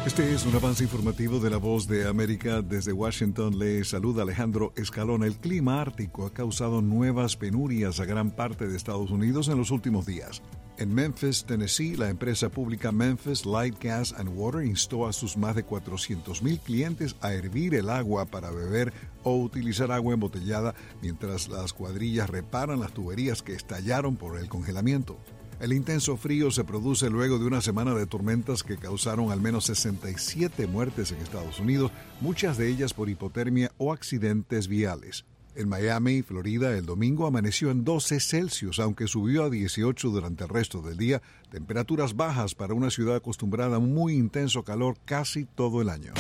Este es un avance informativo de La Voz de América. Desde Washington le saluda Alejandro Escalona. El clima ártico ha causado nuevas penurias a gran parte de Estados Unidos en los últimos días. En Memphis, Tennessee, la empresa pública Memphis Light Gas and Water instó a sus más de 400,000 clientes a hervir el agua para beber o utilizar agua embotellada mientras las cuadrillas reparan las tuberías que estallaron por el congelamiento. El intenso frío se produce luego de una semana de tormentas que causaron al menos 67 muertes en Estados Unidos, muchas de ellas por hipotermia o accidentes viales. En Miami, Florida, el domingo amaneció en 12 Celsius, aunque subió a 18 durante el resto del día, temperaturas bajas para una ciudad acostumbrada a un muy intenso calor casi todo el año.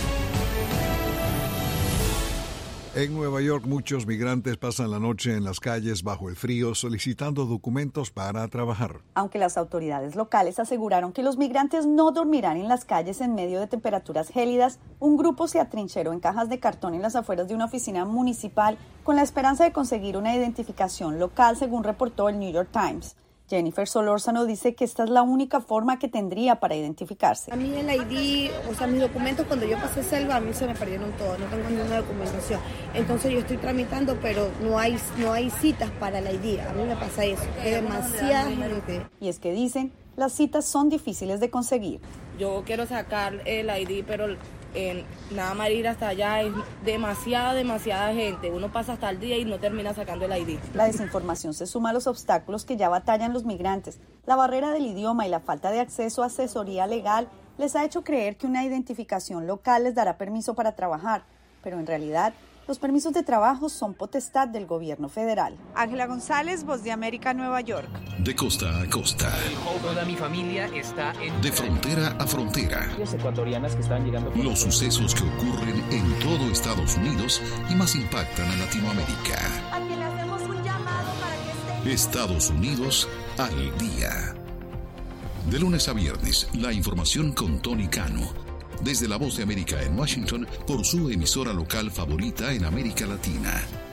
En Nueva York, muchos migrantes pasan la noche en las calles bajo el frío solicitando documentos para trabajar. Aunque las autoridades locales aseguraron que los migrantes no dormirán en las calles en medio de temperaturas gélidas, un grupo se atrincheró en cajas de cartón en las afueras de una oficina municipal con la esperanza de conseguir una identificación local, según reportó el New York Times. Jennifer Solórzano dice que esta es la única forma que tendría para identificarse. A mí el ID, mis documentos cuando yo pasé selva, a mí se me perdieron todos, no tengo ninguna documentación. Entonces yo estoy tramitando, pero no hay citas para el ID. A mí me pasa eso, que demasiada gente. Y es que dicen, las citas son difíciles de conseguir. Yo quiero sacar el ID, pero nada más ir hasta allá es demasiada gente. Uno pasa hasta el día y no termina sacando el ID. La desinformación se suma a los obstáculos que ya batallan los migrantes. La barrera del idioma y la falta de acceso a asesoría legal les ha hecho creer que una identificación local les dará permiso para trabajar, pero en realidad los permisos de trabajo son potestad del gobierno federal. Ángela González, Voz de América, Nueva York. De costa a costa. Toda mi familia está en... De frontera a frontera. Los ecuatorianas que están llegando... Los sucesos que ocurren en todo Estados Unidos y más impactan a Latinoamérica. A quien le hacemos un llamado para que estén... Estados Unidos al día. De lunes a viernes, la información con Tony Cano. Desde La Voz de América en Washington, por su emisora local favorita en América Latina.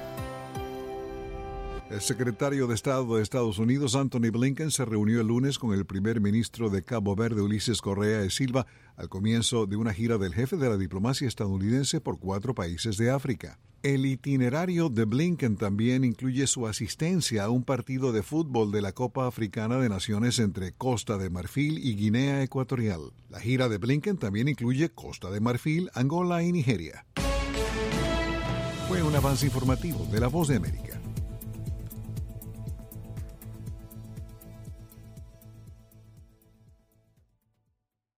El secretario de Estado de Estados Unidos, Anthony Blinken, se reunió el lunes con el primer ministro de Cabo Verde, Ulises Correa de Silva, al comienzo de una gira del jefe de la diplomacia estadounidense por 4 países de África. El itinerario de Blinken también incluye su asistencia a un partido de fútbol de la Copa Africana de Naciones entre Costa de Marfil y Guinea Ecuatorial. La gira de Blinken también incluye Costa de Marfil, Angola y Nigeria. Fue un avance informativo de La Voz de América.